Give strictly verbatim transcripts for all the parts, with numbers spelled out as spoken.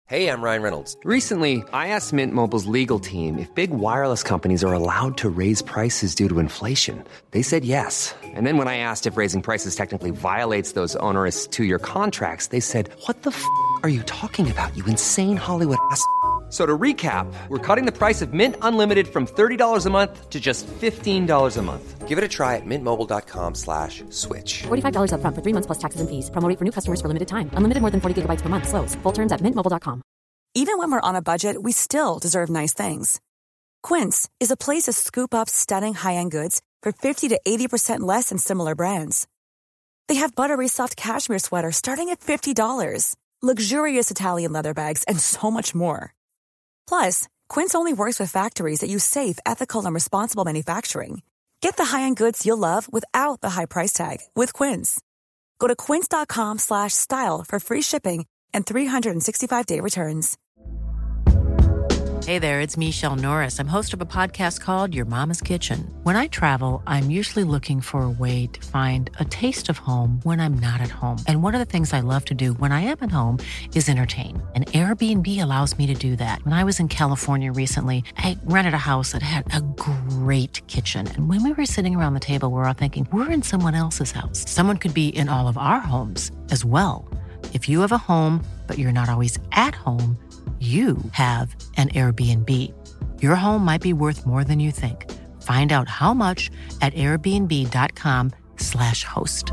Hey, I'm Ryan Reynolds. Recently, I asked Mint Mobile's legal team if big wireless companies are allowed to raise prices due to inflation. They said yes. And then when I asked if raising prices technically violates those onerous two-year contracts, they said, "What the f*** are you talking about, you insane Hollywood ass?" So to recap, we're cutting the price of Mint Unlimited from thirty dollars a month to just fifteen dollars a month. Give it a try at mintmobile.com slash switch. forty-five dollars up front for three months plus taxes and fees. Promo rate for new customers for limited time. Unlimited more than forty gigabytes per month. Slows full terms at mint mobile dot com. Even when we're on a budget, we still deserve nice things. Quince is a place to scoop up stunning high-end goods for fifty to eighty percent less than similar brands. They have buttery soft cashmere sweaters starting at fifty dollars, luxurious Italian leather bags, and so much more. Plus, Quince only works with factories that use safe, ethical, and responsible manufacturing. Get the high-end goods you'll love without the high price tag with Quince. Go to quince.com slash style for free shipping and three sixty-five day returns. Hey there, it's Michelle Norris. I'm host of a podcast called Your Mama's Kitchen. When I travel, I'm usually looking for a way to find a taste of home when I'm not at home. And one of the things I love to do when I am at home is entertain. And Airbnb allows me to do that. When I was in California recently, I rented a house that had a great kitchen. And when we were sitting around the table, we were all thinking, we're in someone else's house. Someone could be in all of our homes as well. If you have a home, but you're not always at home, you have an Airbnb. Your home might be worth more than you think. Find out how much at airbnb.com slash host.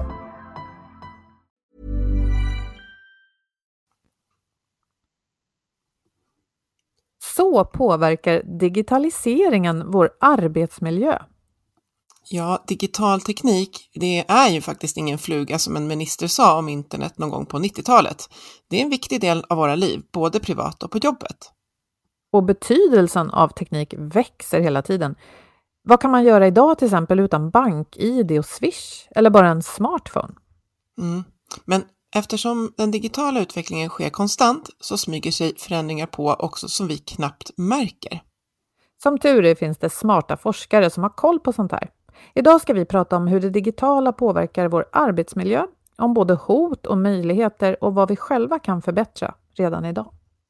Så påverkar digitaliseringen vår arbetsmiljö. Ja, digital teknik, det är ju faktiskt ingen fluga som en minister sa om internet någon gång på nittiotalet. Det är en viktig del av våra liv, både privat och på jobbet. Och betydelsen av teknik växer hela tiden. Vad kan man göra idag till exempel utan bank-I D och Swish eller bara en smartphone? Mm. Men eftersom den digitala utvecklingen sker konstant så smyger sig förändringar på också som vi knappt märker. Som tur är finns det smarta forskare som har koll på sånt här. Idag ska vi prata om hur det digitala påverkar vår arbetsmiljö, om både hot och möjligheter och vad vi själva kan förbättra redan idag.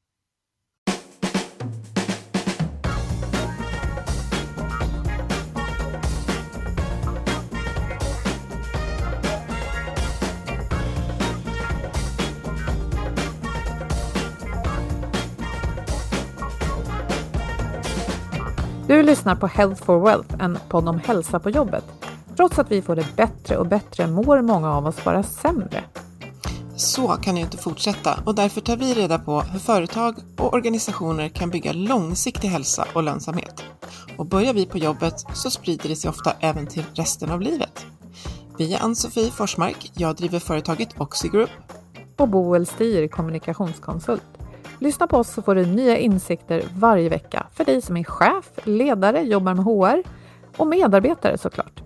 Du lyssnar på Health for Wealth, en podd om hälsa på jobbet. Trots att vi får det bättre och bättre mår många av oss bara sämre. Så kan det ju inte fortsätta och därför tar vi reda på hur företag och organisationer kan bygga långsiktig hälsa och lönsamhet. Och börjar vi på jobbet så sprider det sig ofta även till resten av livet. Vi är Ann-Sofie Forsmark, jag driver företaget Oxigroup. Och Boel Stier, kommunikationskonsult. Lyssna på oss så får du nya insikter varje vecka för dig som är chef, ledare, jobbar med H R och medarbetare såklart.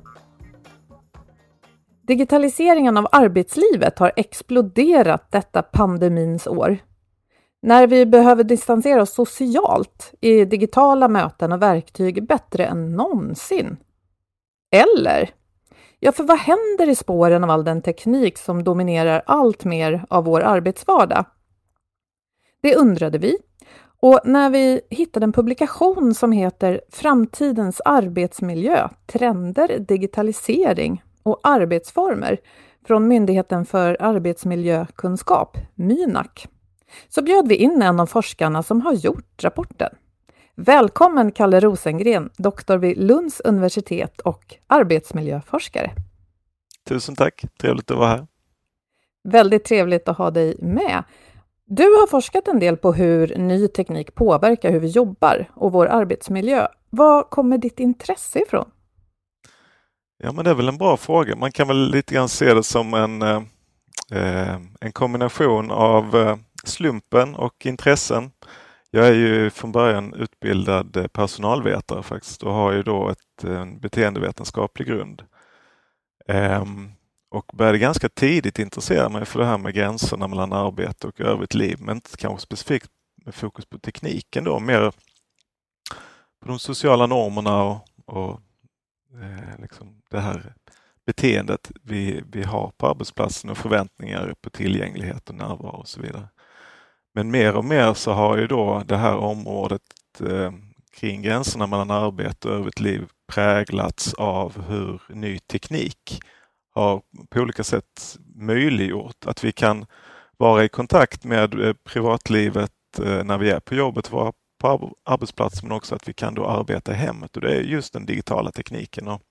Digitaliseringen av arbetslivet har exploderat detta pandemins år. När vi behöver distansera oss socialt är digitala möten och verktyg bättre än någonsin. Eller? Ja, för vad händer i spåren av all den teknik som dominerar allt mer av vår arbetsvardag? Det undrade vi, och när vi hittade en publikation som heter Framtidens arbetsmiljö, trender, digitalisering och arbetsformer från Myndigheten för arbetsmiljökunskap, Mynak, så bjöd vi in en av forskarna som har gjort rapporten. Välkommen Kalle Rosengren, doktor vid Lunds universitet och arbetsmiljöforskare. Tusen tack, trevligt att vara här. Väldigt trevligt att ha dig med. Du har forskat en del på hur ny teknik påverkar hur vi jobbar och vår arbetsmiljö. Var kommer ditt intresse ifrån? Ja, men det är väl en bra fråga. Man kan väl lite grann se det som en, eh, en kombination av eh, slumpen och intressen. Jag är ju från början utbildad personalvetare faktiskt och har ju då ett, en beteendevetenskaplig grund. Eh, Och började ganska tidigt intressera mig för det här med gränserna mellan arbete och övrigt liv. Men inte kanske specifikt med fokus på tekniken då. Mer på de sociala normerna och, och eh, liksom det här beteendet vi, vi har på arbetsplatsen och förväntningar på tillgänglighet och närvaro och så vidare. Men mer och mer så har ju då det här området eh, kring gränserna mellan arbete och övrigt liv präglats av hur ny teknik har på olika sätt möjliggjort att vi kan vara i kontakt med eh, privatlivet eh, när vi är på jobbet, vara på arbetsplatsen, men också att vi kan då arbeta i hemmet, och det är just den digitala tekniken. Och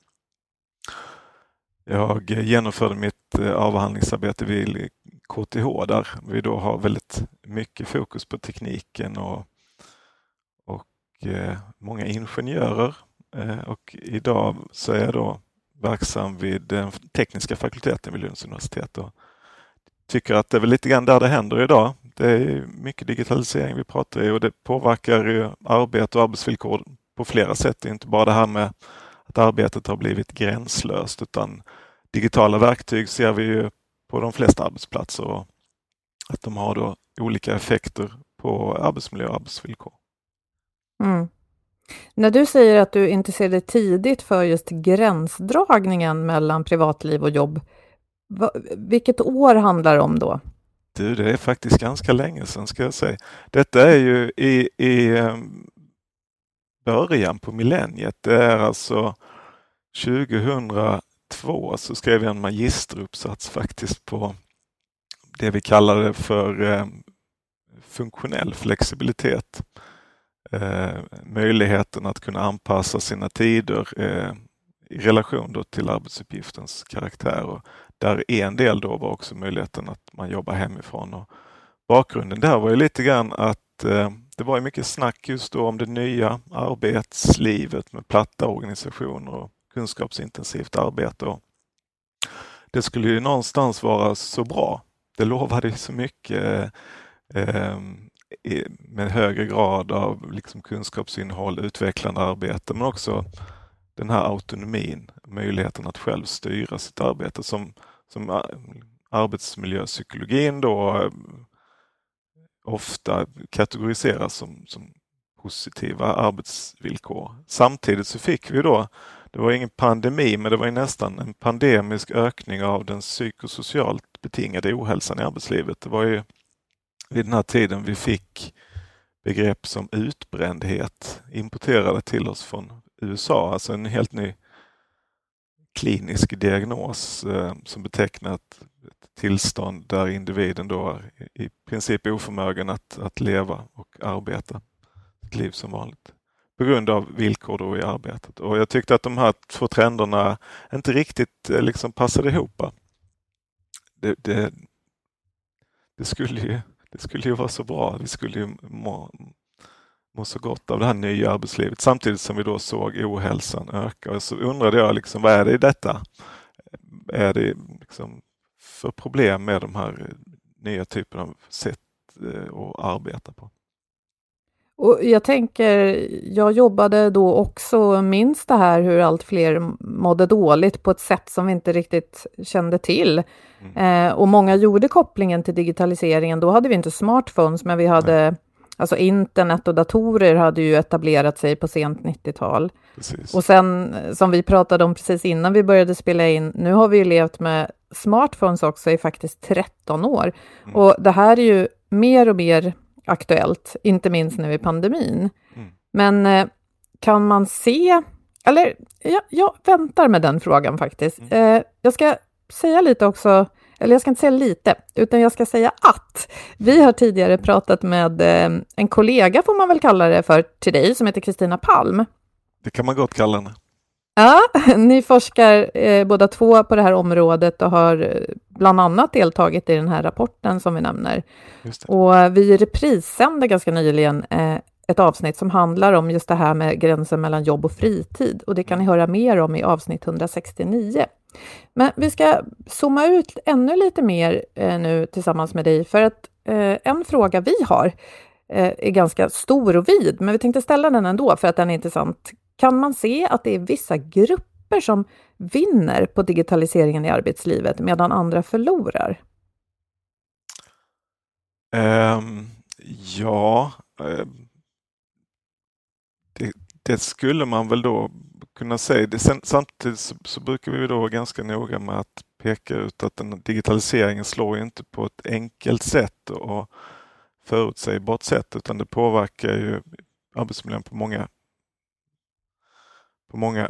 jag genomförde mitt avhandlingsarbete vid K T H där vi då har väldigt mycket fokus på tekniken och, och eh, många ingenjörer. Eh, och idag så är jag då verksam vid den tekniska fakulteten vid Lunds universitet och tycker att det är väl lite grann där det händer idag. Det är mycket digitalisering vi pratar i och det påverkar ju arbete och arbetsvillkor på flera sätt. Det är inte bara det här med att arbetet har blivit gränslöst, utan digitala verktyg ser vi ju på de flesta arbetsplatser och att de har då olika effekter på arbetsmiljö och arbetsvillkor. Mm. När du säger att du intresserade dig tidigt för just gränsdragningen mellan privatliv och jobb, va, vilket år handlar det om då? Du, det är faktiskt ganska länge sedan ska jag säga. Detta är ju i, i början på millenniet. Det är alltså tjugohundratvå så skrev jag en magisteruppsats faktiskt på det vi kallade för eh, funktionell flexibilitet. Eh, möjligheten att kunna anpassa sina tider eh, i relation då till arbetsuppgiftens karaktär. Och där en del då var också möjligheten att man jobbar hemifrån. Och bakgrunden där var ju lite grann att eh, det var ju mycket snack just då om det nya arbetslivet med platta organisationer och kunskapsintensivt arbete. Och det skulle ju någonstans vara så bra. Det lovade ju så mycket eh, med högre grad av liksom kunskapsinnehåll, utvecklande arbete, men också den här autonomin, möjligheten att själv styra sitt arbete som, som arbetsmiljöpsykologin då ofta kategoriseras som, som positiva arbetsvillkor. Samtidigt så fick vi då, det var ingen pandemi, men det var ju nästan en pandemisk ökning av den psykosocialt betingade ohälsan i arbetslivet. Det var ju vid den här tiden vi fick begrepp som utbrändhet importerade till oss från U S A, alltså en helt ny klinisk diagnos eh, som betecknar ett, ett tillstånd där individen då är i princip oförmögen att, att leva och arbeta ett liv som vanligt på grund av villkor då i arbetet. Och jag tyckte att de här två trenderna inte riktigt eh, liksom passade ihop. Det, det, det, skulle ju, det skulle ju vara så bra, vi skulle ju må, må så gott av det här nya arbetslivet, samtidigt som vi då såg ohälsan öka. Och så undrade jag liksom, vad är det i detta? Är det liksom för problem med de här nya typerna av sätt att arbeta på? Och jag tänker, jag jobbade då också, minst det här hur allt fler mådde dåligt på ett sätt som vi inte riktigt kände till. Mm. Eh, och många gjorde kopplingen till digitaliseringen. Då hade vi inte smartphones, men vi hade, Nej. alltså internet och datorer hade ju etablerat sig på sent nittiotal. Precis. Och sen, som vi pratade om precis innan vi började spela in, nu har vi ju levt med smartphones också i faktiskt tretton år. Mm. Och det här är ju mer och mer aktuellt, inte minst nu i pandemin. Mm. Men eh, kan man se, eller jag, jag väntar med den frågan faktiskt. Mm. Eh, jag ska säga lite också, eller jag ska inte säga lite, utan jag ska säga att vi har tidigare pratat med eh, en kollega, får man väl kalla det för, till dig, som heter Kristina Palm. Det kan man gott kalla henne. Ja, ni forskar eh, båda två på det här området och har eh, bland annat deltagit i den här rapporten som vi nämner. Just det. Och vi reprissände ganska nyligen eh, ett avsnitt som handlar om just det här med gränsen mellan jobb och fritid. Och det kan ni höra mer om i avsnitt hundrasextionio. Men vi ska zooma ut ännu lite mer eh, nu tillsammans med dig. För att eh, en fråga vi har eh, är ganska stor och vid. Men vi tänkte ställa den ändå för att den är intressant. Kan man se att det är vissa grupper som vinner på digitaliseringen i arbetslivet medan andra förlorar? Um, ja, um, det, det skulle man väl då kunna säga. Det, sen, samtidigt så, så brukar vi då vara ganska noga med att peka ut att den digitaliseringen slår inte på ett enkelt sätt och förutsägbart sätt, utan det påverkar ju arbetsmiljön på många på många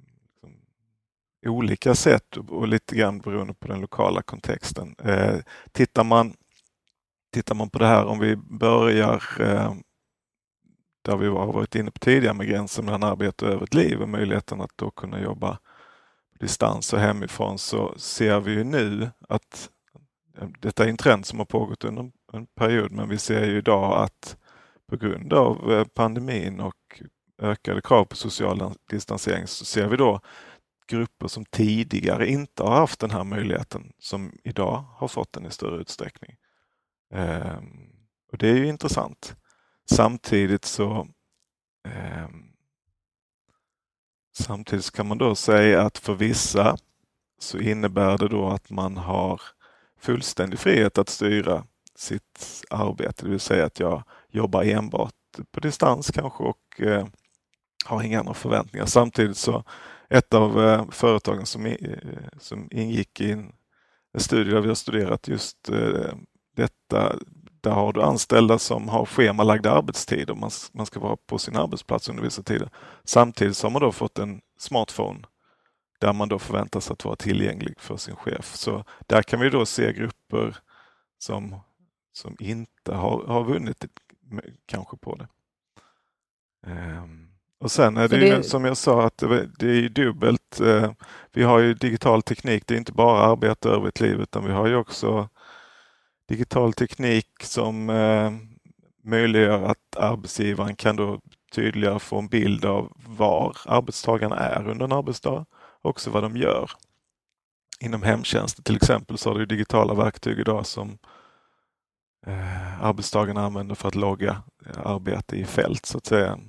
olika sätt och lite grann beroende på den lokala kontexten. Eh, tittar man tittar man på det här, om vi börjar eh, där vi har varit inne på tidigare med gränsen mellan arbete och övrigt liv och möjligheten att då kunna jobba på distans och hemifrån, så ser vi ju nu att detta är en trend som har pågått under en period, men vi ser ju idag att på grund av pandemin och ökade krav på social distansering så ser vi då grupper som tidigare inte har haft den här möjligheten som idag har fått den i större utsträckning. Ehm, och det är ju intressant. Samtidigt så ehm, samtidigt kan man då säga att för vissa så innebär det då att man har fullständig frihet att styra sitt arbete, det vill säga att jag jobbar enbart på distans kanske och eh, har inga andra förväntningar. Samtidigt så ett av eh, företagen som, eh, som ingick i en, en studie där vi har studerat just eh, detta, där har du anställda som har schemalagda arbetstider, man, man ska vara på sin arbetsplats under vissa tider. Samtidigt så har man då fått en smartphone där man då förväntas att vara tillgänglig för sin chef. Så där kan vi då se grupper som, som inte har, har vunnit kanske på det. Um, och sen är det, det ju som jag sa att det, det är ju dubbelt. Uh, vi har ju digital teknik, det är inte bara arbete över ett liv, utan vi har ju också digital teknik som uh, möjliggör att arbetsgivaren kan då tydligare få en bild av var arbetstagarna är under en arbetsdag, också vad de gör. Inom hemtjänsten till exempel så har du digitala verktyg idag som eh, arbetstagarna använder för att logga eh, arbete i fält, så att säga.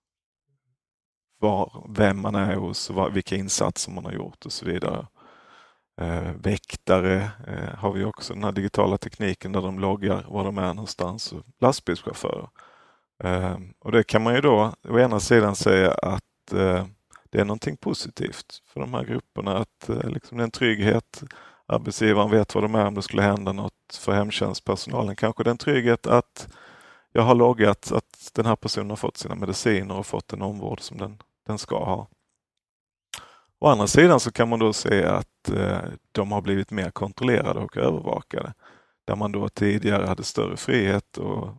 Var, vem man är hos, var, vilka insatser man har gjort och så vidare. Eh, väktare eh, har vi också den här digitala tekniken där de loggar var de är någonstans, och lastbilschaufförer. Eh, och det kan man ju då å ena sidan säga att eh, det är någonting positivt för de här grupperna, att eh, liksom det är en trygghet. Arbetsgivaren vet vad de är om det skulle hända något. För hemtjänstpersonalen kanske det är en trygghet att jag har loggat att den här personen har fått sina mediciner och fått en omvård som den, den ska ha. Å andra sidan så kan man då se att eh, de har blivit mer kontrollerade och övervakade. Där man då tidigare hade större frihet och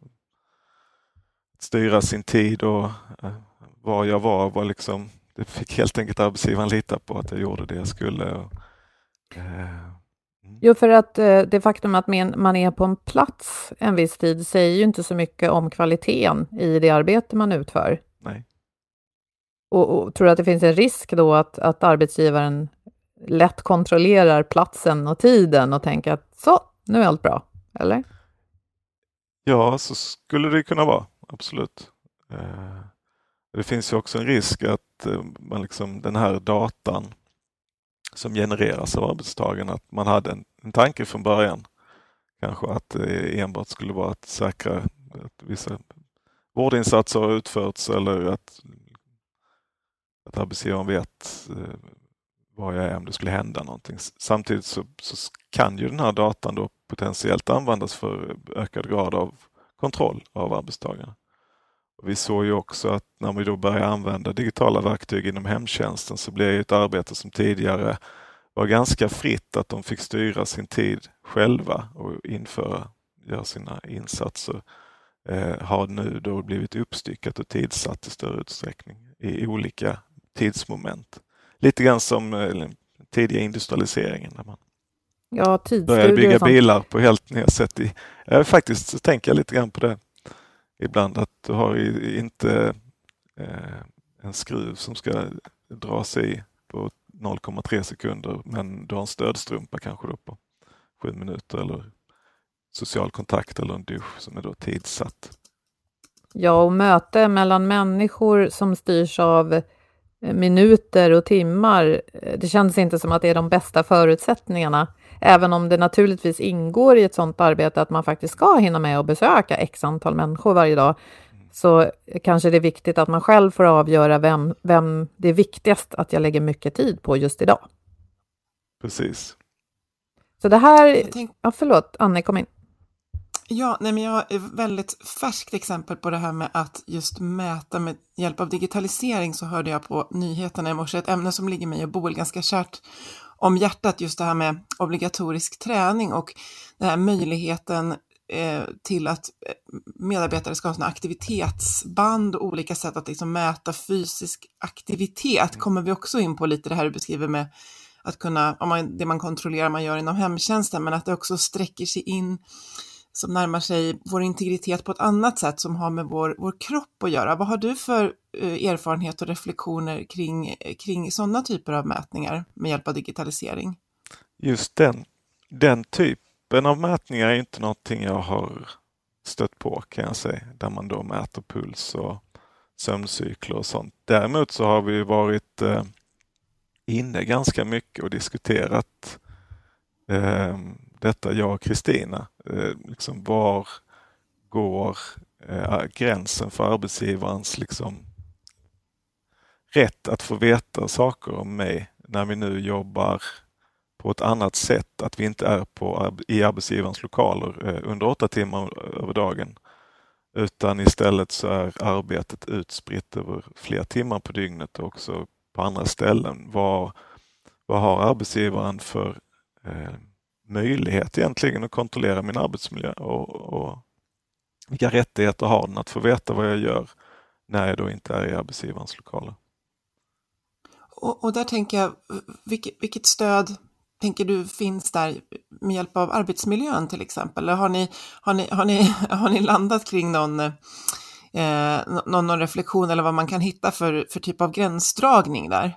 styra sin tid och eh, var jag var, var liksom, det fick helt enkelt arbetsgivaren lita på att jag gjorde det jag skulle. Och, eh, mm. Jo, för att eh, det faktum att man är på en plats en viss tid säger ju inte så mycket om kvaliteten i det arbete man utför. Nej. Och, och tror du att det finns en risk då att, att arbetsgivaren lätt kontrollerar platsen och tiden och tänker att så, nu är allt bra, eller? Ja, så skulle det kunna vara, absolut. Eh, det finns ju också en risk att eh, man liksom, den här datan som genereras av arbetstagaren, att man hade en, en tanke från början. Kanske att det enbart skulle vara att säkra att vissa vårdinsatser har utförts, eller att, att arbetsgivaren vet eh, var jag är om det skulle hända någonting. Samtidigt så, så kan ju den här datan då potentiellt användas för ökad grad av kontroll av arbetstagarna. Och vi såg ju också att när vi då börjar använda digitala verktyg inom hemtjänsten så blev ju ett arbete som tidigare var ganska fritt, att de fick styra sin tid själva och införa, göra sina insatser, eh, har nu då blivit uppstyckat och tidsatt i större utsträckning i olika tidsmoment. Lite grann som eh, tidiga industrialiseringen när man ja, började bygga bilar på helt nya sätt. I, eh, faktiskt så tänker jag lite grann på det ibland, att du har inte eh, en skruv som ska dra sig på noll komma tre sekunder, men du har en stödstrumpa kanske då på sju minuter, eller social kontakt eller en dusch som är då tidsatt. Ja, och möte mellan människor som styrs av minuter och timmar, det känns inte som att det är de bästa förutsättningarna. Även om det naturligtvis ingår i ett sådant arbete att man faktiskt ska hinna med att besöka x antal människor varje dag, så kanske det är viktigt att man själv får avgöra vem, vem det är viktigast att jag lägger mycket tid på just idag. Precis. Så det här... Tänk... Ja, förlåt. Anne, kom in. Ja, nej men jag har ett väldigt färskt exempel på det här med att just mäta med hjälp av digitalisering. Så hörde jag på nyheterna i morse ett ämne som ligger mig och Boel ganska kärt om hjärtat, just det här med obligatorisk träning och den här möjligheten eh, till att medarbetare ska ha såna aktivitetsband och olika sätt att liksom mäta fysisk aktivitet. Kommer vi också in på lite det här du beskriver med att kunna, om man, det man kontrollerar man gör inom hemtjänsten, men att det också sträcker sig in som närmar sig vår integritet på ett annat sätt som har med vår, vår kropp att göra. Vad har du för eh, erfarenhet och reflektioner kring, kring sådana typer av mätningar med hjälp av digitalisering? Just den, den typen av mätningar är inte någonting jag har stött på, kan jag säga, där man då mäter puls och sömncykler och sånt. Däremot så har vi varit eh, inne ganska mycket och diskuterat eh, detta, jag och Kristina. Eh, liksom var går eh, gränsen för arbetsgivarens liksom rätt att få veta saker om mig när vi nu jobbar på ett annat sätt, att vi inte är på, i arbetsgivarens lokaler eh, under åtta timmar över dagen, utan istället så är arbetet utspritt över fler timmar på dygnet och också på andra ställen. Vad, vad har arbetsgivaren för eh, möjlighet egentligen att kontrollera min arbetsmiljö och, och vilka rättigheter har den att få veta vad jag gör när jag då inte är i arbetsgivarens lokaler? Och, och där tänker jag, vilket, vilket stöd tänker du finns där med hjälp av arbetsmiljön till exempel? Eller har ni, har ni, har ni, har ni landat kring någon, eh, någon, någon reflektion eller vad man kan hitta för, för typ av gränsdragning där?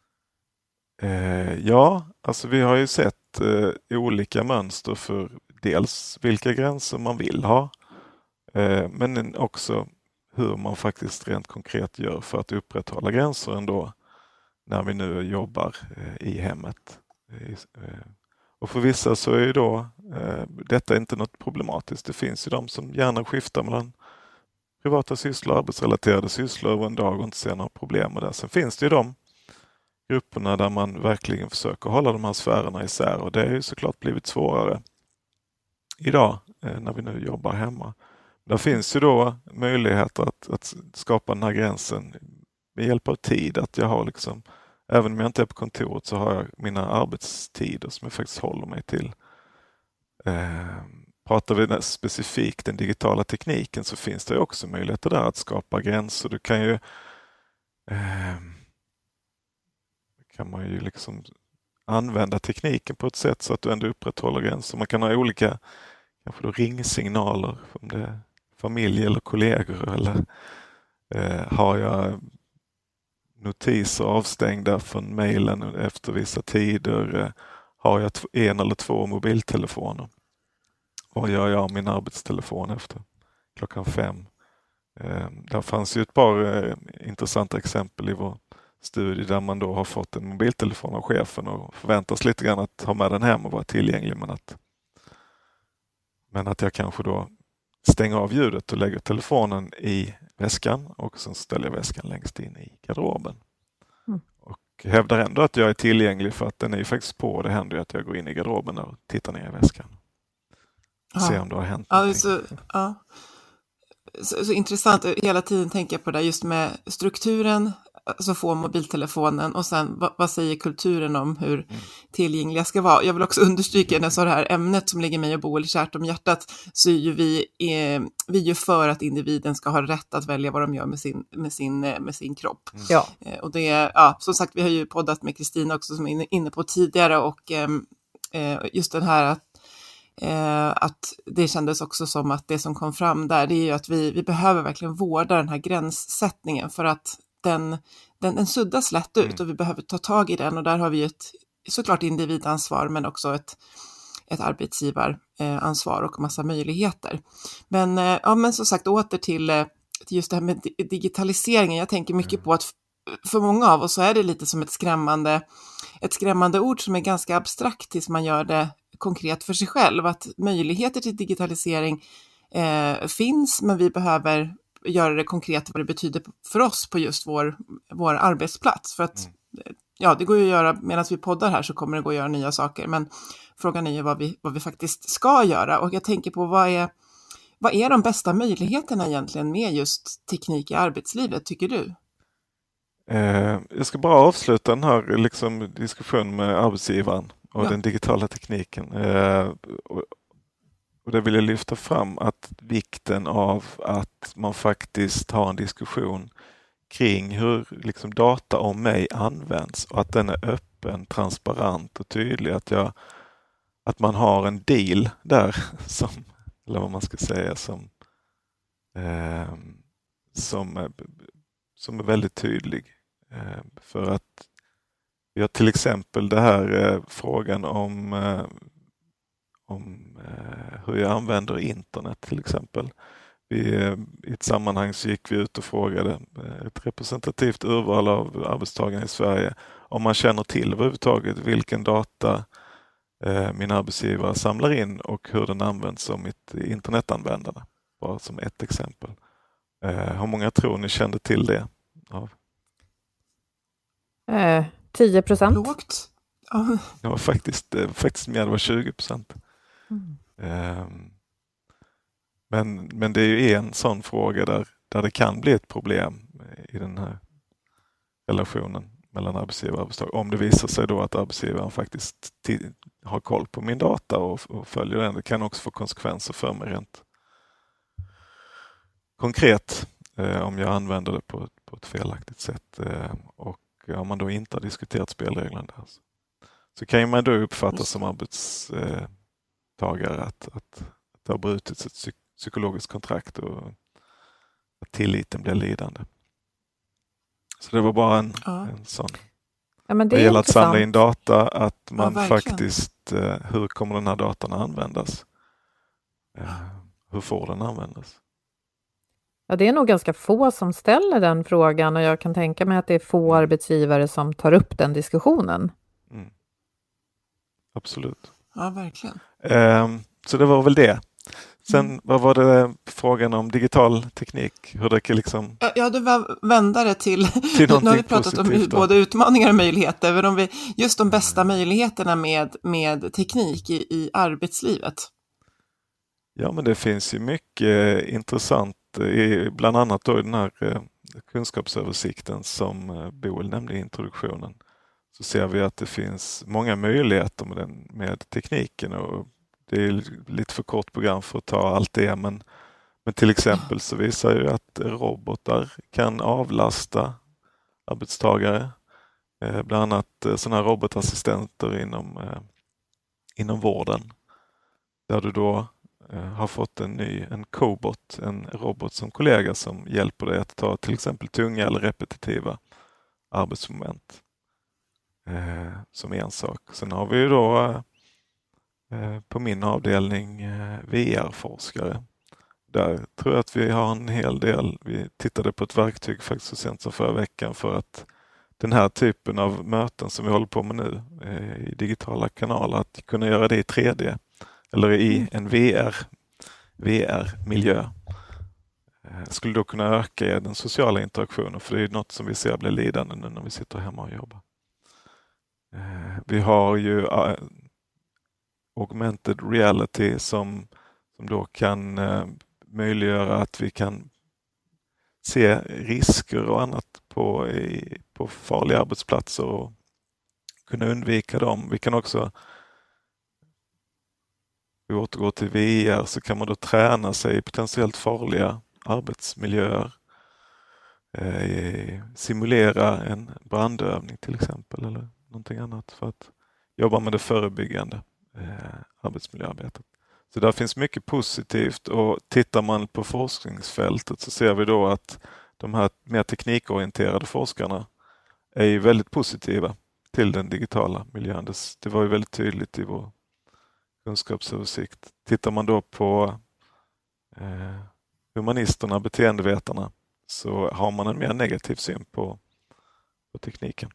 Eh, ja, alltså vi har ju sett eh, olika mönster för dels vilka gränser man vill ha, eh, men också hur man faktiskt rent konkret gör för att upprätthålla gränser ändå när vi nu jobbar eh, i hemmet. Eh, och för vissa så är ju då eh, detta inte något problematiskt. Det finns ju de som gärna skiftar mellan privata sysslor och arbetsrelaterade sysslor över en dag och inte ser några problem med det. Sen finns det ju de grupperna där man verkligen försöker hålla de här sfärerna isär, och det är ju såklart blivit svårare idag eh, när vi nu jobbar hemma. Där finns ju då möjligheter att, att skapa den här gränsen med hjälp av tid, att jag har liksom, även om jag inte är på kontoret så har jag mina arbetstider som jag faktiskt håller mig till. Eh, pratar vi specifikt den digitala tekniken så finns det också möjligheter där att skapa gränser. Du kan ju eh, kan man ju liksom använda tekniken på ett sätt så att du ändå upprätthåller gränser. Man kan ha olika kanske då ringsignaler om det är familj eller kollegor, eller eh, har jag notiser avstängda från mejlen efter vissa tider, eh, har jag en eller två mobiltelefoner. Vad gör jag min arbetstelefon efter klockan fem? Eh, där fanns ju ett par eh, intressanta exempel i vår studie där man då har fått en mobiltelefon av chefen och förväntas lite grann att ha med den hem och vara tillgänglig, men att, men att jag kanske då stänger av ljudet och lägger telefonen i väskan och sen ställer jag väskan längst in i garderoben. Mm. Och hävdar ändå att jag är tillgänglig för att den är ju faktiskt på, och det händer ju att jag går in i garderoben och tittar ner i väskan. Ja. Se om det har hänt ja, så, ja. Så, så intressant, hela tiden tänker jag på det just med strukturen, alltså få mobiltelefonen, och sen vad, vad säger kulturen om hur mm. tillgängliga ska vara. Jag vill också understryka när jag sa det här ämnet som ligger mig och Boel kärt om hjärtat, så är ju vi, eh, vi är ju för att individen ska ha rätt att välja vad de gör med sin, med sin, med sin kropp. Mm. Ja. Eh, och det är, ja, som sagt, vi har ju poddat med Kristina också som är inne på tidigare, och eh, just den här att Eh, att det kändes också som att det som kom fram där, det är ju att vi, vi behöver verkligen vårda den här gränssättningen, för att den, den, den suddas lätt ut mm. och vi behöver ta tag i den, och där har vi ett såklart individansvar men också ett, ett arbetsgivaransvar och massa möjligheter. Men, eh, ja, men som sagt, åter till, eh, till just det här med digitaliseringen. Jag tänker mycket mm. på att för många av oss så är det lite som ett skrämmande, ett skrämmande ord som är ganska abstrakt tills man gör det konkret för sig själv, att möjligheter till digitalisering eh, finns, men vi behöver göra det konkret vad det betyder för oss på just vår, vår arbetsplats. För att mm. ja, det går ju att göra, medan vi poddar här så kommer det gå att göra nya saker, men frågan är ju vad vi, vad vi faktiskt ska göra. Och jag tänker på vad är, vad är de bästa möjligheterna egentligen med just teknik i arbetslivet, tycker du? Eh, jag ska bara avsluta den här liksom, diskussionen med arbetsgivaren och Ja. den digitala tekniken. Eh, och, och det vill jag lyfta fram att vikten av att man faktiskt har en diskussion kring hur liksom, data om mig används och att den är öppen, transparent och tydlig. Att, jag, att man har en deal där, som, eller vad man ska säga, som, eh, som, är, som är väldigt tydlig. Eh, för att vi har till exempel det här eh, frågan om, eh, om eh, hur jag använder internet till exempel. Vi, eh, I ett sammanhang så gick vi ut och frågade eh, ett representativt urval av arbetstagarna i Sverige om man känner till överhuvudtaget vilken data eh, min arbetsgivare samlar in och hur den används som mitt internetanvändare. Bara som ett exempel. Eh, hur många tror ni kände till det? Av? Eh, tio procent. Lågt? Ja. Det var faktiskt, eh, faktiskt mer, det var tjugo procent. Mm. Eh, men, men det är ju en sån fråga där, där det kan bli ett problem i den här relationen mellan arbetsgivare och arbetstagare. Om det visar sig då att arbetsgivaren faktiskt t- har koll på min data och, och följer den. Det kan också få konsekvenser för mig rent konkret eh, om jag använder det på, på ett felaktigt sätt. Eh, och om man då inte har diskuterat spelreglerna där, så, så kan man då uppfatta som arbetstagare att, att, att det har brutits ett psyk- psykologiskt kontrakt och att tilliten blir lidande. Så det var bara en, Ja. en sån. Ja, men det Det är gäller att samla intressant. in data, att man Ja, verkligen. faktiskt, eh, hur kommer den här datan att användas? Eh, hur får den användas? Ja, det är nog ganska få som ställer den frågan och jag kan tänka mig att det är få arbetsgivare som tar upp den diskussionen. Mm. Absolut. Ja, verkligen. Eh, så det var väl det. Sen Mm. vad var det frågan om digital teknik? Hur det kan liksom... Ja, Ja, du var vändare till, Till nu har vi någonting pratat om positivt då. både utmaningar och möjligheter, men om vi, just de bästa möjligheterna med, med teknik i, i arbetslivet. Ja, men det finns ju mycket eh, intressant, i, bland annat då i den här eh, kunskapsöversikten som eh, Boel nämnde i introduktionen. Så ser vi att det finns många möjligheter med, den, med tekniken och det är lite för kort program för att ta allt det, men, men till exempel så visar ju att robotar kan avlasta arbetstagare. Eh, bland annat eh, sådana här robotassistenter inom, eh, inom vården. Där du då eh, har fått en ny, en cobot, en robot som kollega som hjälper dig att ta till exempel tunga eller repetitiva arbetsmoment. Eh, som en sak. Sen har vi ju då eh, på min avdelning eh, V R-forskare. Där tror jag att vi har en hel del. Vi tittade på ett verktyg faktiskt så sent som förra veckan för att den här typen av möten som vi håller på med nu eh, i digitala kanaler, att kunna göra det i tre D eller i en V R, V R-miljö. Eh, skulle då kunna öka den sociala interaktionen, för det är något som vi ser blir lidande nu när vi sitter hemma och jobbar. Eh, vi har ju uh, augmented reality som, som då kan eh, möjliggöra att vi kan se risker och annat på, i, på farliga arbetsplatser och kunna undvika dem. Vi kan också, vi återgår till V R, så kan man då träna sig i potentiellt farliga arbetsmiljöer. Eh, simulera en brandövning till exempel eller någonting annat för att jobba med det förebyggande eh, arbetsmiljöarbetet. Så där finns mycket positivt, och tittar man på forskningsfältet så ser vi då att de här mer teknikorienterade forskarna är ju väldigt positiva till den digitala miljön. Det, det var ju väldigt tydligt i vår kunskapsöversikt. Tittar man då på eh, humanisterna, beteendevetarna, så har man en mer negativ syn på, på tekniken.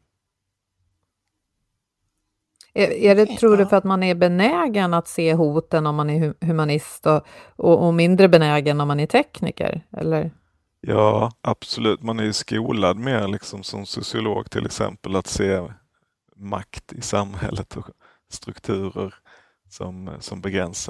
Är, är det, tror du, för att man är benägen att se hoten om man är humanist och, och, och mindre benägen om man är tekniker? Eller? Ja, absolut. Man är ju skolad mer liksom som sociolog till exempel att se makt i samhället och strukturer som, som begränsar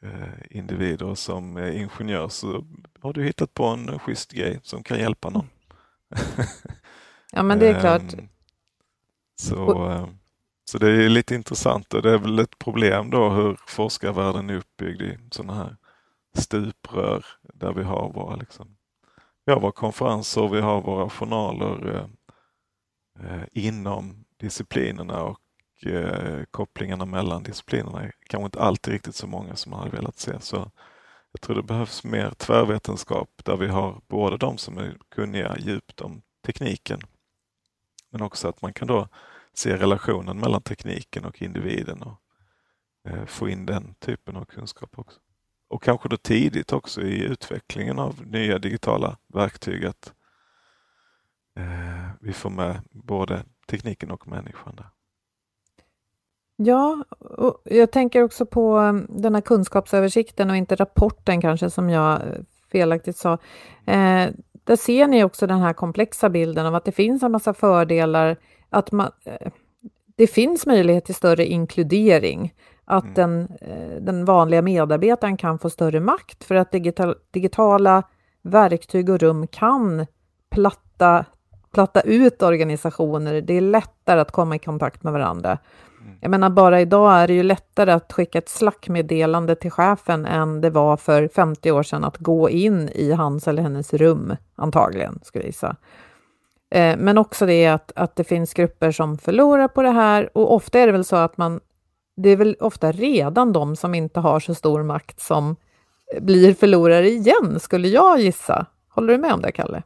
eh, individer och som eh, ingenjör så har du hittat på en schysst grej som kan hjälpa någon. Ja, men det är klart. så, eh, så det är lite intressant och det är väl ett problem då hur forskarvärlden är uppbyggd i sådana här stuprör där vi har våra, liksom, vi har våra konferenser, vi har våra journaler eh, eh, inom disciplinerna och eh, kopplingarna mellan disciplinerna är kanske inte alltid riktigt så många som man hade velat se. Så jag tror det behövs mer tvärvetenskap där vi har både de som är kunniga djupt om tekniken men också att man kan då se relationen mellan tekniken och individen och eh, få in den typen av kunskap också. Och kanske då tidigt också i utvecklingen av nya digitala verktyg att eh, vi får med både tekniken och människan där. Ja, och jag tänker också på den här kunskapsöversikten och inte rapporten kanske som jag felaktigt sa. Eh, där ser ni också den här komplexa bilden av att det finns en massa fördelar, att man, eh, det finns möjlighet till större inkludering. Att mm. den, den vanliga medarbetaren kan få större makt för att digital, digitala verktyg och rum kan platta, platta ut organisationer. Det är lättare att komma i kontakt med varandra. Mm. Jag menar, bara idag är det ju lättare att skicka ett slackmeddelande till chefen än det var för femtio år sedan att gå in i hans eller hennes rum, antagligen, skulle jag gissa. Eh, men också det att, att det finns grupper som förlorar på det här och ofta är det väl så att man det är väl ofta redan de som inte har så stor makt som blir förlorare igen, skulle jag gissa. Håller du med om det, Kalle?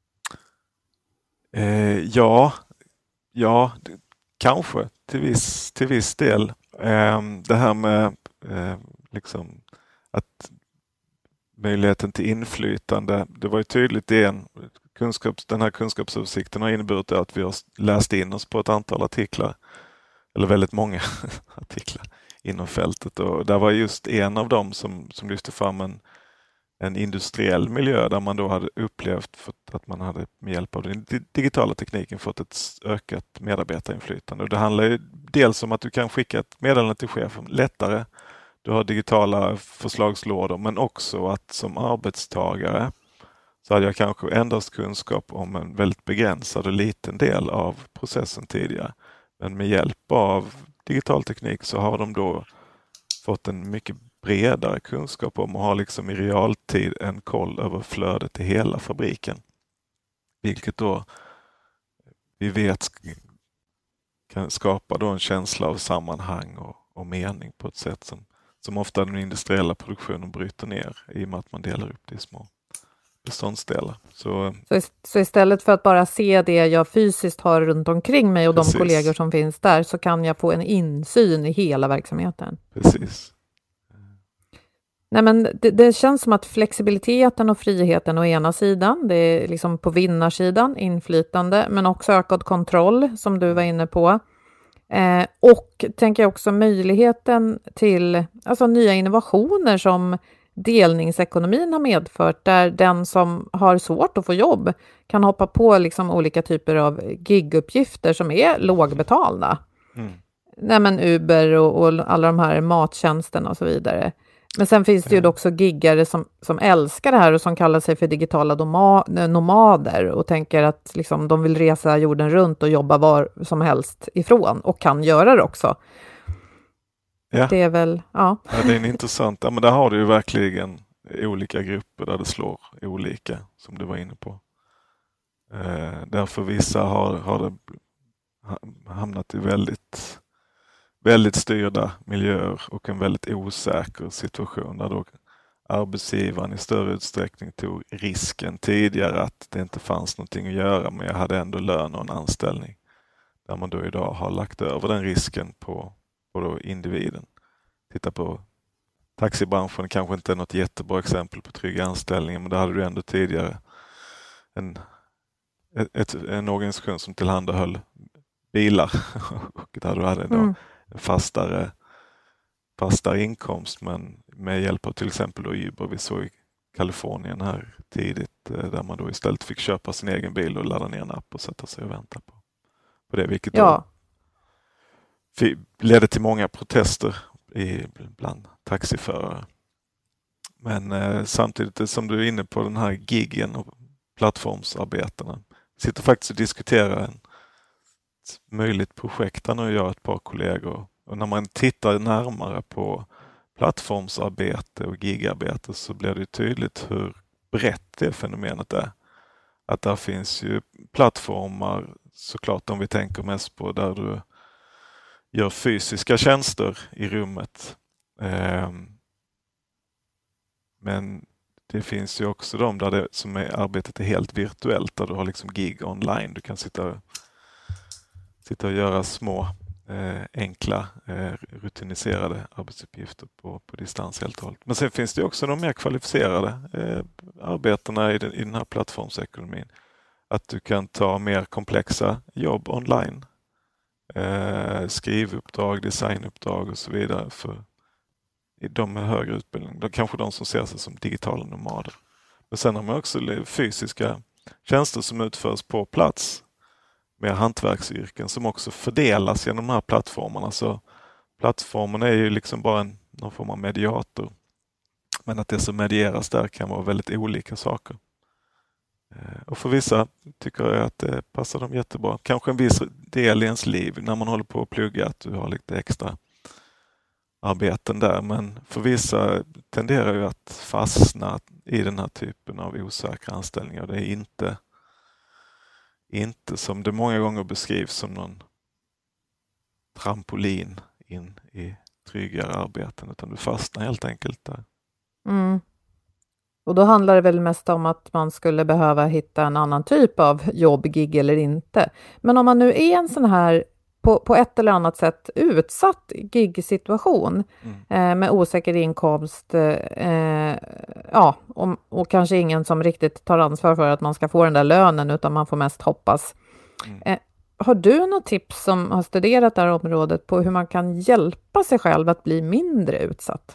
Eh, ja, ja det, kanske till viss, till viss del. Eh, det här med eh, liksom att möjligheten till inflytande, det var ju tydligt i en kunskaps, den här kunskapsöversikten har inneburit att vi har läst in oss på ett antal artiklar eller väldigt många artiklar inom fältet och där var just en av dem som, som lyfte fram en, en industriell miljö där man då hade upplevt för att man hade med hjälp av den digitala tekniken fått ett ökat medarbetarinflytande. Och det handlar ju dels om att du kan skicka ett meddelande till chefen lättare, du har digitala förslagslådor, men också att som arbetstagare så hade jag kanske endast kunskap om en väldigt begränsad och liten del av processen tidigare. Men med hjälp av digital teknik så har de då fått en mycket bredare kunskap om och har liksom i realtid en koll över flödet i hela fabriken. Vilket då vi vet kan skapa då en känsla av sammanhang och, och mening på ett sätt som, som ofta den industriella produktionen bryter ner i och med att man delar upp det i små beståndsdelar. Så, så, så istället för att bara se det jag fysiskt har runt omkring mig och precis. De kollegor som finns där så kan jag få en insyn i hela verksamheten. Precis. Nej, men det, det känns som att flexibiliteten och friheten å ena sidan, det är liksom på vinnarsidan, inflytande, men också ökad kontroll som du var inne på. Eh, och tänker jag också möjligheten till alltså, nya innovationer som delningsekonomin har medfört, där den som har svårt att få jobb kan hoppa på liksom olika typer av giguppgifter som är lågbetalda. Mm. Nej, men Uber och, och alla de här mattjänsterna och så vidare. Men sen finns det ju också giggare som, som älskar det här och som kallar sig för digitala doma- nomader och tänker att liksom, de vill resa jorden runt och jobba var som helst ifrån och kan göra det också. Ja. Det är väl, ja. Ja, det är en intressant, ja, men där har du ju verkligen olika grupper där det slår olika, som du var inne på. Eh, därför vissa har, har det hamnat i väldigt, väldigt styrda miljöer och en väldigt osäker situation där då arbetsgivaren i större utsträckning tog risken tidigare att det inte fanns någonting att göra, men jag hade ändå lön och en anställning. Där man då idag har lagt över den risken på och då individen. Titta på taxibranschen, kanske inte något jättebra exempel på trygga anställningar, men där hade du ändå tidigare en, ett, en organisation som tillhandahöll bilar och där du hade då mm. en fastare, fastare inkomst, men med hjälp av till exempel då Uber, vi såg i Kalifornien här tidigt där man då istället fick köpa sin egen bil och ladda ner en app och sätta sig och vänta på, på det, vilket ja. då ledde till många protester i, bland taxiförare. Men eh, samtidigt som du är inne på den här giggen och plattformsarbetena, sitter faktiskt och diskuterar en ett möjligt projekt där nu och jag och ett par kollegor. Och när man tittar närmare på plattformsarbete och gigarbete så blir det tydligt hur brett det fenomenet är. Att där finns ju plattformar, såklart om vi tänker mest på där du gör fysiska tjänster i rummet. Men det finns ju också de där det, som är arbetet är helt virtuellt, där du har liksom gig online. Du kan sitta, sitta och göra små eh, enkla eh, rutiniserade arbetsuppgifter på, på distans helt och hållet. Men sen finns det också de mer kvalificerade eh, arbetena i den, i den här plattformsekonomin. Att du kan ta mer komplexa jobb online. Eh, skrivuppdrag, designuppdrag och så vidare för de med högre utbildning. De kanske de som ser sig som digitala nomader. Men sen har man också fysiska tjänster som utförs på plats med hantverksyrken som också fördelas genom de här plattformarna. Så plattformen är ju liksom bara en, någon form av mediator. Men att det som medieras där kan vara väldigt olika saker. Och för vissa tycker jag att det passar dem jättebra. Kanske en viss del i ens liv när man håller på att plugga, att du har lite extra arbeten där. Men för vissa tenderar ju att fastna i den här typen av osäkra anställningar. Det är inte, inte som det många gånger beskrivs som någon trampolin in i tryggare arbeten, utan du fastnar helt enkelt där. Mm. Och då handlar det väl mest om att man skulle behöva hitta en annan typ av jobb, gig eller inte. Men om man nu är en sån här på, på ett eller annat sätt utsatt gig-situation mm. eh, med osäker inkomst eh, ja, och, och kanske ingen som riktigt tar ansvar för att man ska få den där lönen, utan man får mest hoppas. Mm. Eh, har du något tips som har studerat det här området på hur man kan hjälpa sig själv att bli mindre utsatt?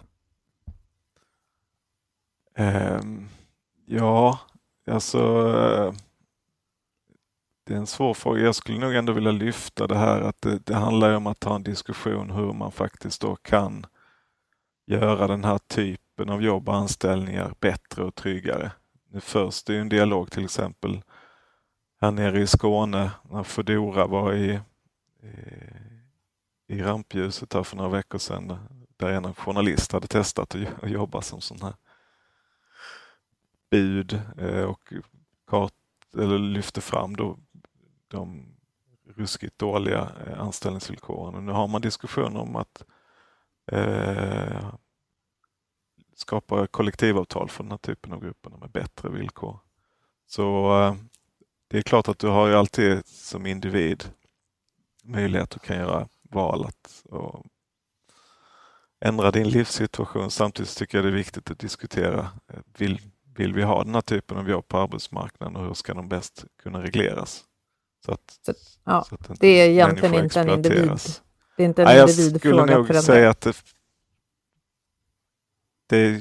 Um, ja, alltså uh, det är en svår fråga. Jag skulle nog ändå vilja lyfta det här att det, det handlar om att ta en diskussion hur man faktiskt då kan göra den här typen av jobb och anställningar bättre och tryggare. Nu först är ju en dialog till exempel här nere i Skåne när Foodora var i, i, i rampljuset här för några veckor sedan, där en journalist hade testat att, att jobba som sån här bud eh, och kart, eller lyfte fram då de ruskigt dåliga eh, anställningsvillkoren. Och nu har man diskussioner om att eh, skapa kollektivavtal för den här typen av grupperna med bättre villkor. Så eh, det är klart att du har ju alltid som individ möjlighet att kan göra val att och ändra din livssituation. Samtidigt tycker jag det är viktigt att diskutera eh, vill Vill vi ha den här typen av jobb på arbetsmarknaden och hur ska de bäst kunna regleras? Så att, så, ja, så att det är egentligen inte en individ. Det är inte en Nej, individfråga. Jag skulle nog säga att det, det är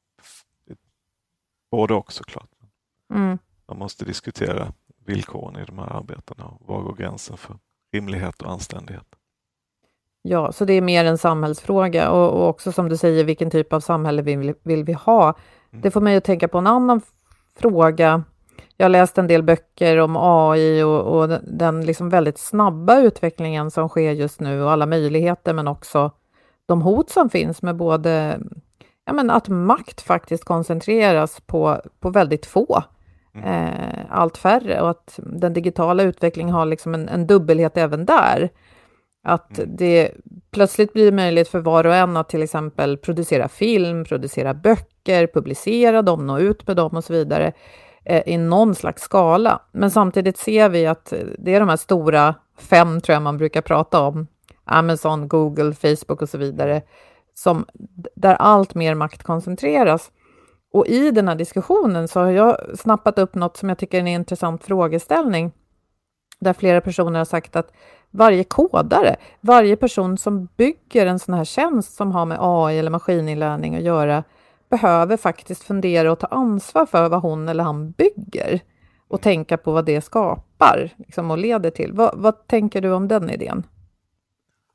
både och såklart. Mm. Man måste diskutera villkoren i de här arbetena och var går gränsen för rimlighet och anständighet. Ja, så det är mer en samhällsfråga och, och också som du säger, vilken typ av samhälle vill, vill vi ha? Det får mig att tänka på en annan fråga. Jag har läst en del böcker om A I och, och den liksom väldigt snabba utvecklingen som sker just nu och alla möjligheter, men också de hot som finns med både ja, men att makt faktiskt koncentreras på, på väldigt få, mm. eh, allt färre, och att den digitala utvecklingen har liksom en, en dubbelhet även där. Att det plötsligt blir möjligt för var och en att till exempel producera film, producera böcker, publicera dem, nå ut med dem och så vidare eh, i någon slags skala. Men samtidigt ser vi att det är de här stora fem, tror jag man brukar prata om, Amazon, Google, Facebook och så vidare, som, där allt mer makt koncentreras. Och i den här diskussionen så har jag snappat upp något som jag tycker är en intressant frågeställning, där flera personer har sagt att varje kodare, varje person som bygger en sån här tjänst som har med A I eller maskininlärning att göra, behöver faktiskt fundera och ta ansvar för vad hon eller han bygger och tänka på vad det skapar liksom, och leder till. Vad, vad tänker du om den idén?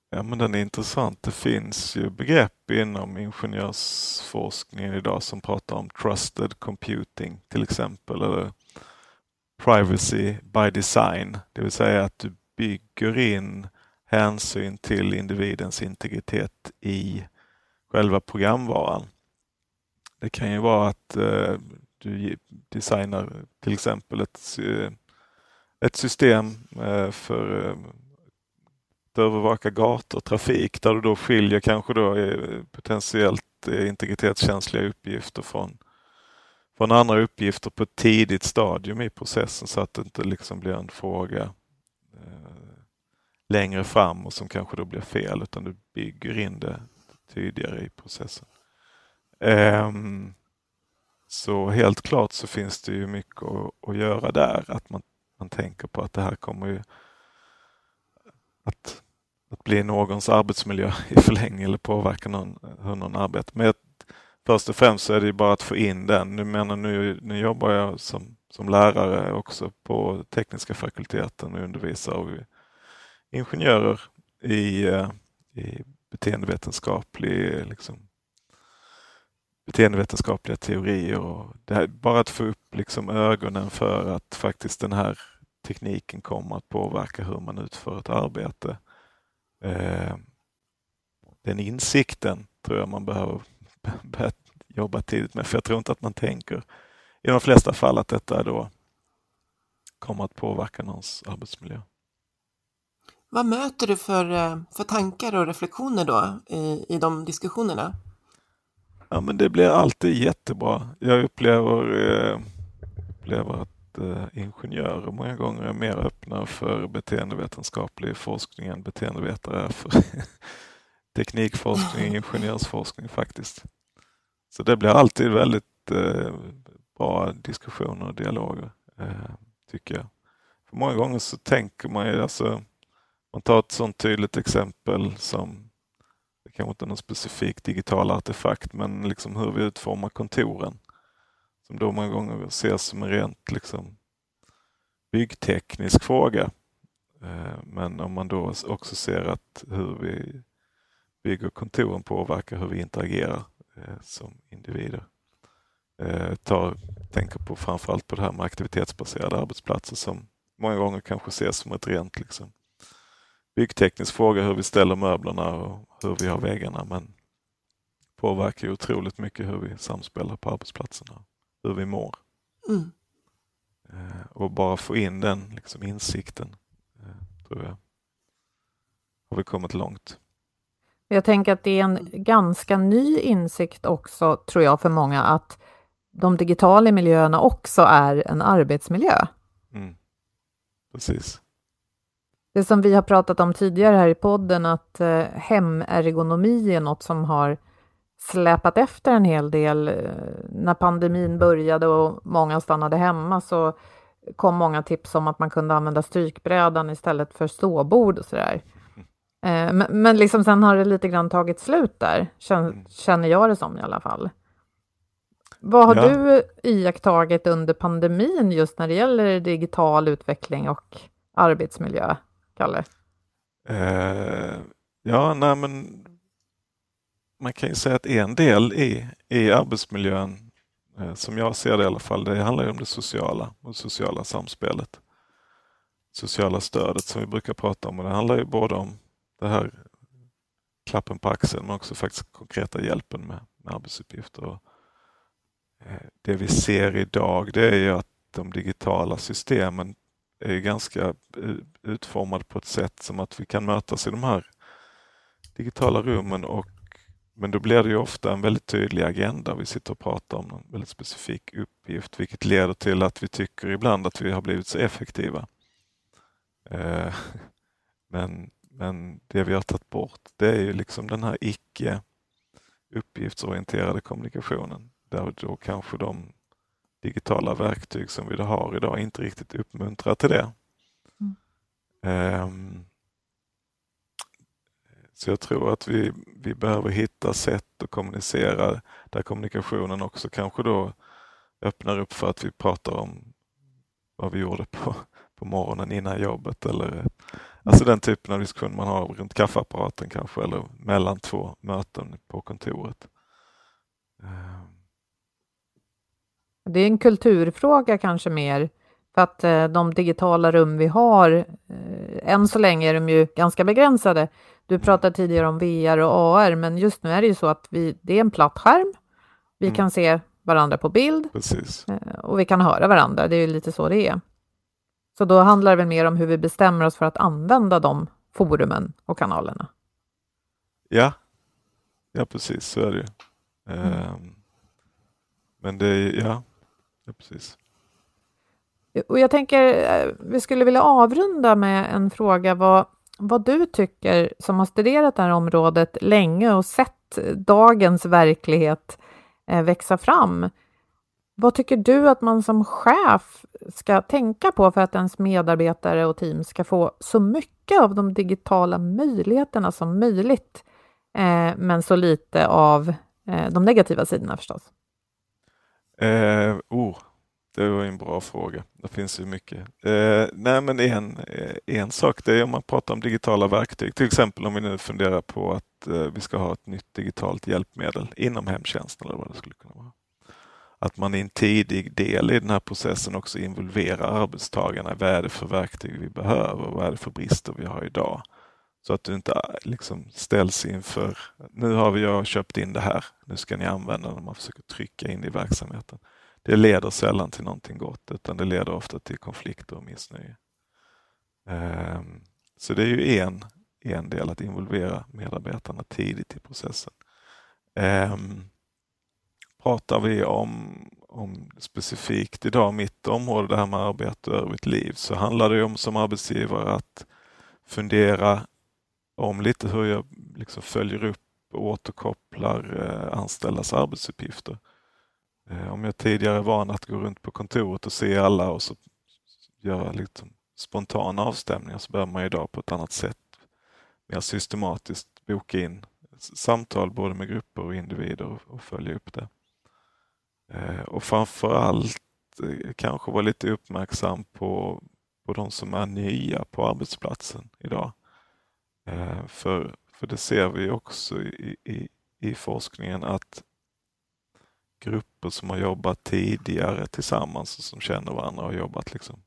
Ja, men den är intressant. Det finns ju begrepp inom ingenjörsforskningen idag som pratar om trusted computing till exempel, eller privacy by design. Det vill säga att du bygger in hänsyn till individens integritet i själva programvaran. Det kan ju vara att eh, du designar till exempel ett, ett system eh, för eh, att övervaka gator och trafik, där du då skiljer kanske då eh, potentiellt eh, integritetskänsliga uppgifter från, från andra uppgifter på ett tidigt stadium i processen, så att det inte liksom blir en fråga eh, längre fram och som kanske då blir fel, utan du bygger in det tidigare i processen. Um, så helt klart så finns det ju mycket att, att göra där, att man, man tänker på att det här kommer ju att, att bli någons arbetsmiljö i förlängning eller påverka någon, hur någon arbetar. Men jag, först och främst så är det ju bara att få in den. Nu menar nu, nu jobbar jag som, som lärare också på tekniska fakulteten och undervisar av ingenjörer i, i beteendevetenskaplig liksom, beteendevetenskapliga teorier, och det här, bara att få upp liksom ögonen för att faktiskt den här tekniken kommer att påverka hur man utför ett arbete. Eh, den insikten tror jag man behöver börja jobba tidigt med, för jag tror inte att man tänker i de flesta fall att detta då kommer att påverka någons arbetsmiljö. Vad möter du för, för tankar och reflektioner då i, i de diskussionerna? Ja, men det blir alltid jättebra. Jag upplever, eh, upplever att eh, ingenjörer många gånger är mer öppna för beteendevetenskaplig forskning än beteendevetare är för teknikforskning, ingenjörsforskning faktiskt. Så det blir alltid väldigt eh, bra diskussioner och dialoger, eh, tycker jag. För många gånger så tänker man ju, alltså, man tar ett sånt tydligt exempel som, det kanske inte är någon specifik digital artefakt, men liksom hur vi utformar kontoren, som då många gånger ses som en rent liksom byggteknisk fråga. Men om man då också ser att hur vi bygger kontoren påverkar hur vi interagerar som individer. Tar, tänker på framförallt på det här med aktivitetsbaserade arbetsplatser, som många gånger kanske ses som ett rent liksom byggteknisk fråga, hur vi ställer möblerna och hur vi har väggarna, men påverkar ju otroligt mycket hur vi samspelar på arbetsplatserna, hur vi mår. Mm. Eh, och bara få in den liksom insikten, eh, tror jag har vi kommit långt. Jag tänker att det är en ganska ny insikt också, tror jag, för många, att de digitala miljöerna också är en arbetsmiljö. Mm. Precis. Det som vi har pratat om tidigare här i podden, att eh, hemergonomi är något som har släpat efter en hel del. Eh, när pandemin började och många stannade hemma, så kom många tips om att man kunde använda strykbrädan istället för ståbord och sådär. Eh, men, men liksom sen har det lite grann tagit slut där, känner jag det som i alla fall. Vad har ja. du iakttagit under pandemin just när det gäller digital utveckling och arbetsmiljö, Kalle? Eh, ja, nej men man kan ju säga att en del i, i arbetsmiljön, eh, som jag ser det i alla fall, det handlar ju om det sociala och sociala samspelet. Sociala stödet som vi brukar prata om, och det handlar ju både om det här klappen på axeln, men också faktiskt konkreta hjälpen med, med arbetsuppgifter. Och, eh, det vi ser idag, det är ju att de digitala systemen är ganska utformade på ett sätt som att vi kan mötas i de här digitala rummen, och, men då blir det ju ofta en väldigt tydlig agenda. Vi sitter och pratar om en väldigt specifik uppgift, vilket leder till att vi tycker ibland att vi har blivit så effektiva. Eh, men, men det vi har tagit bort, det är ju liksom den här icke uppgiftsorienterade kommunikationen, där då kanske de digitala verktyg som vi har idag inte riktigt uppmuntrar till det. Mm. Um, så jag tror att vi, vi behöver hitta sätt att kommunicera där kommunikationen också kanske då öppnar upp för att vi pratar om vad vi gjorde på, på morgonen innan jobbet, eller Alltså den typen av diskussion man har runt kaffeapparaten kanske, eller mellan två möten på kontoret. Det är en kulturfråga kanske mer, för att eh, de digitala rum vi har, eh, än så länge är de ju ganska begränsade. Du pratade tidigare om V R och A R, men just nu är det ju så att vi, det är en platt skärm. Vi mm. kan se varandra på bild. Precis. Eh, och vi kan höra varandra, det är ju lite så det är. Så då handlar det väl mer om hur vi bestämmer oss för att använda de forumen och kanalerna. Ja, ja precis, så är det ju. Mm. Um, men det är, ja, ja, precis. Och jag tänker, vi skulle vilja avrunda med en fråga, vad, vad du tycker som har studerat det här området länge och sett dagens verklighet eh, växa fram. Vad tycker du att man som chef ska tänka på för att ens medarbetare och team ska få så mycket av de digitala möjligheterna som möjligt, eh, men så lite av eh, de negativa sidorna förstås? Eh, oh, det var en bra fråga. Det finns ju mycket. Eh, nej men en, en sak, det är om man pratar om digitala verktyg. Till exempel om vi nu funderar på att eh, vi ska ha ett nytt digitalt hjälpmedel inom hemtjänsten eller vad det skulle kunna vara. Att man i en tidig del i den här processen också involverar arbetstagarna. Vad är det för verktyg vi behöver? Vad är det för brister vi har idag? Så att du inte liksom ställs inför, nu har vi jag köpt in det här, nu ska ni använda det, när man försöker trycka in det i verksamheten. Det leder sällan till någonting gott, utan det leder ofta till konflikter och missnöje. Um, så det är ju en, en del, att involvera medarbetarna tidigt i processen. Um, pratar vi om, om specifikt idag mitt område, det här med arbete och övrigt liv, så handlar det om som arbetsgivare att fundera om lite hur jag liksom följer upp och återkopplar eh, anställdas arbetsuppgifter. Eh, om jag tidigare var att gå runt på kontoret och se alla och så göra liksom spontana avstämningar, så börjar man idag på ett annat sätt mer systematiskt boka in samtal både med grupper och individer och, och följa upp det. Eh, och framförallt eh, kanske vara lite uppmärksam på, på de som är nya på arbetsplatsen idag. Eh, för, för det ser vi också i, i, i forskningen att grupper som har jobbat tidigare tillsammans och som känner varandra och jobbat liksom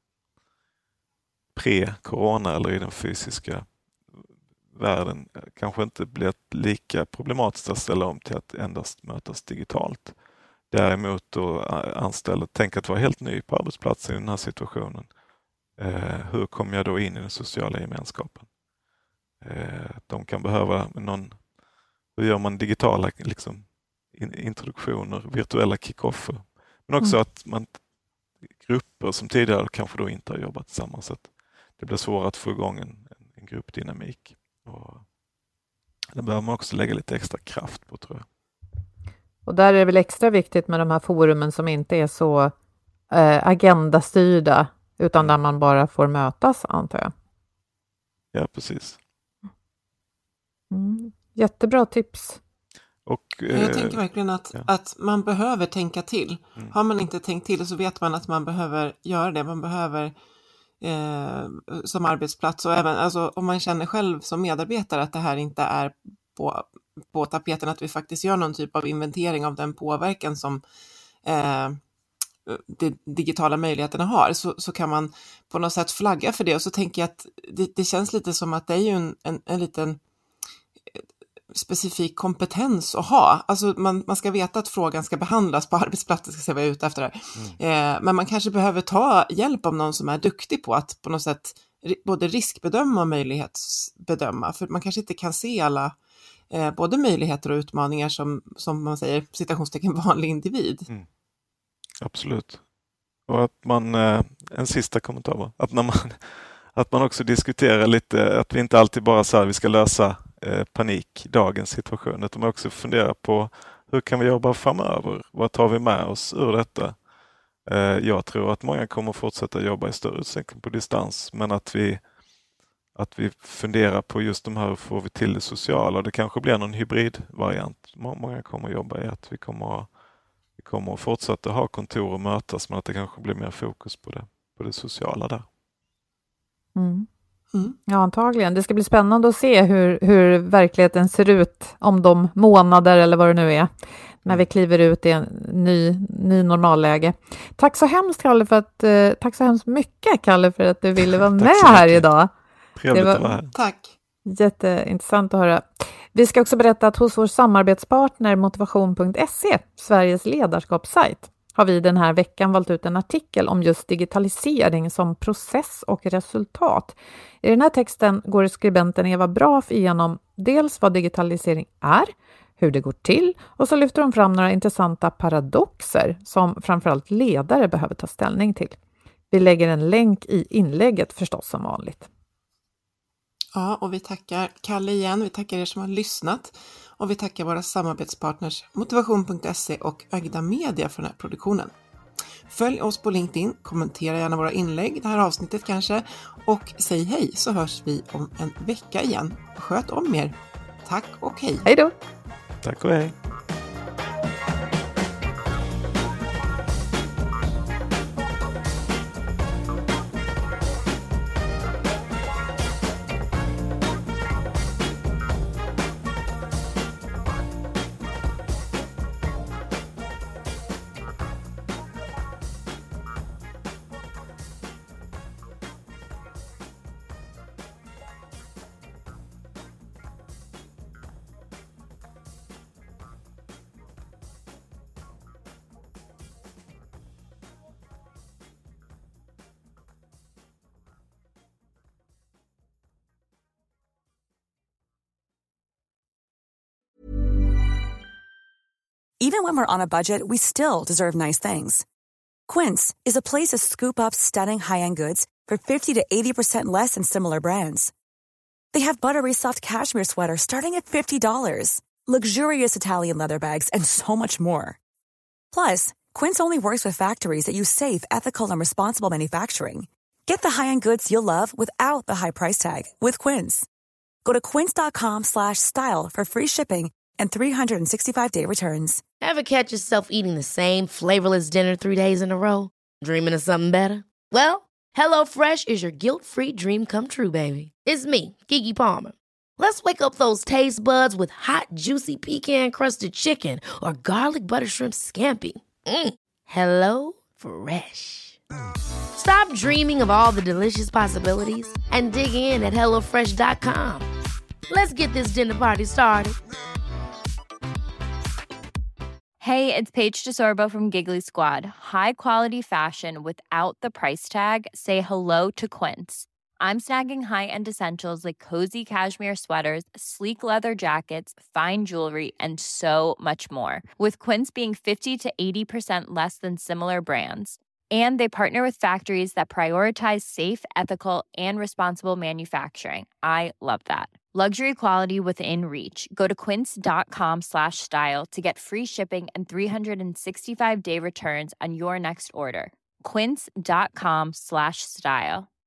pre-corona eller i den fysiska världen kanske inte blir lika problematiskt att ställa om till att endast mötas digitalt. Däremot då anställda tänker att vara helt ny på arbetsplatsen i den här situationen. Eh, hur kommer jag då in i den sociala gemenskapen? Eh, de kan behöva någon, hur gör man digitala liksom, in, introduktioner, virtuella kick-offer. Men också mm. att man grupper som tidigare kanske då inte har jobbat tillsammans, så att det blir svårare att få igång en, en gruppdynamik. Och det behöver man också lägga lite extra kraft på, tror jag. Och där är det väl extra viktigt med de här forumen som inte är så eh, agendastyrda, utan där man bara får mötas, antar jag. Ja, precis. Mm. Jättebra tips. Och, eh, jag tänker verkligen att, ja. att man behöver tänka till. Mm. Har man inte tänkt till så vet man att man behöver göra det. Man behöver eh, som arbetsplats och även alltså, om man känner själv som medarbetare att det här inte är på, på tapeten, att vi faktiskt gör någon typ av inventering av den påverkan som eh, de digitala möjligheterna har, så, så kan man på något sätt flagga för det. Och så tänker jag att det, det känns lite som att det är ju en, en, en liten specifik kompetens att ha. Alltså man, man ska veta att frågan ska behandlas på arbetsplatsen, ska se vad jag är ute efter det. Mm. Eh, men man kanske behöver ta hjälp av någon som är duktig på att på något sätt både riskbedöma och möjlighetsbedöma. För man kanske inte kan se alla eh, både möjligheter och utmaningar som, som man säger, citationstecken vanlig individ. Mm. Absolut. Och att man, eh, en sista kommentar var, att när man, att man också diskuterar lite, att vi inte alltid bara så här, vi ska lösa eh, panik, dagens situation, utan man också funderar på hur kan vi jobba framöver? Vad tar vi med oss ur detta? Eh, jag tror att många kommer fortsätta jobba i större utsträckning på distans, men att vi, att vi funderar på just de här, hur får vi till det sociala? Och det kanske blir någon hybridvariant. Många kommer jobba i att vi kommer att Vi kommer att fortsätta ha kontor och mötas, men att det kanske blir mer fokus på det, på det sociala där. Mm. Mm. Ja, antagligen. Det ska bli spännande att se hur, hur verkligheten ser ut om de månader eller vad det nu är, när vi kliver ut i en ny, ny normalläge. Tack så hemskt, Kalle, för att, eh, tack så hemskt mycket, Kalle, för att du ville vara med här idag. Trevligt var att vara här. Tack. Jätteintressant att höra. Vi ska också berätta att hos vår samarbetspartner motivation punkt se, Sveriges ledarskapssajt, har vi den här veckan valt ut en artikel om just digitalisering som process och resultat. I den här texten går skribenten Eva Braff igenom dels vad digitalisering är, hur det går till, och så lyfter hon fram några intressanta paradoxer som framförallt ledare behöver ta ställning till. Vi lägger en länk i inlägget förstås som vanligt. Ja, och vi tackar Kalle igen, vi tackar er som har lyssnat och vi tackar våra samarbetspartners motivation punkt se och Agda Media för den här produktionen. Följ oss på LinkedIn, kommentera gärna våra inlägg, det här avsnittet kanske, och säg hej så hörs vi om en vecka igen. Sköt om er. Tack och hej. Hej då! Tack och hej. Even when we're on a budget, we still deserve nice things. Quince is a place to scoop up stunning high-end goods for fifty to eighty percent less than similar brands. They have buttery soft cashmere sweaters starting at fifty dollars, luxurious Italian leather bags, and so much more. Plus, Quince only works with factories that use safe, ethical, and responsible manufacturing. Get the high-end goods you'll love without the high price tag with Quince. Go to quince.com slash style for free shipping and three sixty-five day returns. Ever catch yourself eating the same flavorless dinner three days in a row? Dreaming of something better? Well, HelloFresh is your guilt-free dream come true, baby. It's me, Keke Palmer. Let's wake up those taste buds with hot, juicy pecan-crusted chicken or garlic butter shrimp scampi. Mm. Hello Fresh. Stop dreaming of all the delicious possibilities and dig in at hello fresh dot com. Let's get this dinner party started. Hey, it's Paige DeSorbo from Giggly Squad. High quality fashion without the price tag. Say hello to Quince. I'm snagging high-end essentials like cozy cashmere sweaters, sleek leather jackets, fine jewelry, and so much more. With Quince being fifty to eighty percent less than similar brands. And they partner with factories that prioritize safe, ethical, and responsible manufacturing. I love that. Luxury quality within reach. Go to quince.com slash style to get free shipping and three sixty-five day returns on your next order. Quince.com slash style.